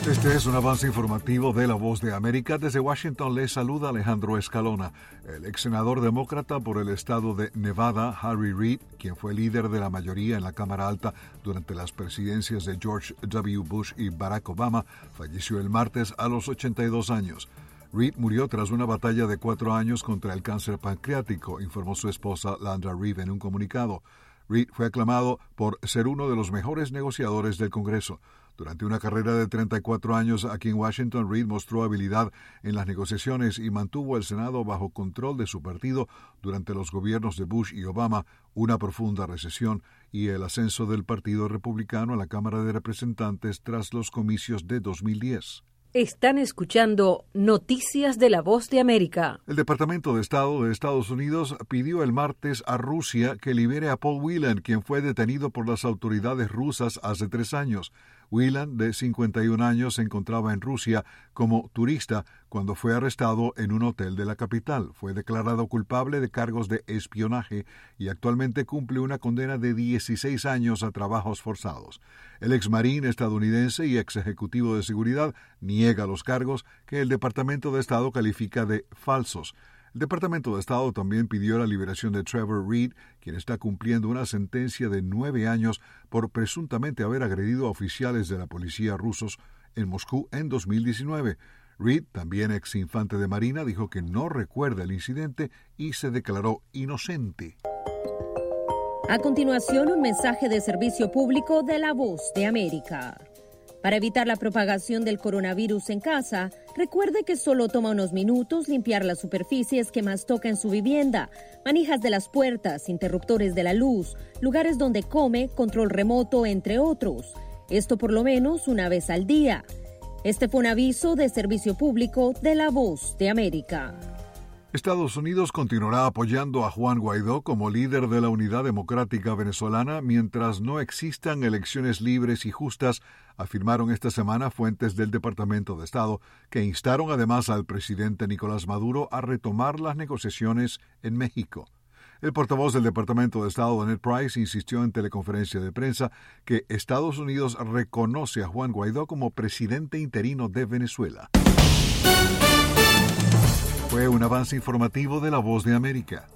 Este es un avance informativo de La Voz de América. Desde Washington les saluda Alejandro Escalona. El ex senador demócrata por el estado de Nevada, Harry Reid, quien fue líder de la mayoría en la Cámara Alta durante las presidencias de George W. Bush y Barack Obama, falleció el martes a los 82 años. Reid murió tras una batalla de 4 años contra el cáncer pancreático, informó su esposa Landra Reid en un comunicado. Reid fue aclamado por ser uno de los mejores negociadores del Congreso. Durante una carrera de 34 años aquí en Washington, Reid mostró habilidad en las negociaciones y mantuvo el Senado bajo control de su partido durante los gobiernos de Bush y Obama, una profunda recesión y el ascenso del Partido Republicano a la Cámara de Representantes tras los comicios de 2010. Están escuchando Noticias de La Voz de América. El Departamento de Estado de Estados Unidos pidió el martes a Rusia que libere a Paul Whelan, quien fue detenido por las autoridades rusas hace 3 años. Whelan, de 51 años, se encontraba en Rusia como turista cuando fue arrestado en un hotel de la capital. Fue declarado culpable de cargos de espionaje y actualmente cumple una condena de 16 años a trabajos forzados. El exmarín estadounidense y ex ejecutivo de seguridad niega los cargos que el Departamento de Estado califica de falsos. El Departamento de Estado también pidió la liberación de Trevor Reed, quien está cumpliendo una sentencia de 9 años por presuntamente haber agredido a oficiales de la policía rusos en Moscú en 2019. Reed, también ex infante de Marina, dijo que no recuerda el incidente y se declaró inocente. A continuación, un mensaje de servicio público de La Voz de América. Para evitar la propagación del coronavirus en casa, recuerde que solo toma unos minutos limpiar las superficies que más toca en su vivienda, manijas de las puertas, interruptores de la luz, lugares donde come, control remoto, entre otros. Esto por lo menos una vez al día. Este fue un aviso de servicio público de La Voz de América. Estados Unidos continuará apoyando a Juan Guaidó como líder de la Unidad Democrática Venezolana mientras no existan elecciones libres y justas, afirmaron esta semana fuentes del Departamento de Estado, que instaron además al presidente Nicolás Maduro a retomar las negociaciones en México. El portavoz del Departamento de Estado, Ned Price, insistió en teleconferencia de prensa que Estados Unidos reconoce a Juan Guaidó como presidente interino de Venezuela. Fue un avance informativo de La Voz de América.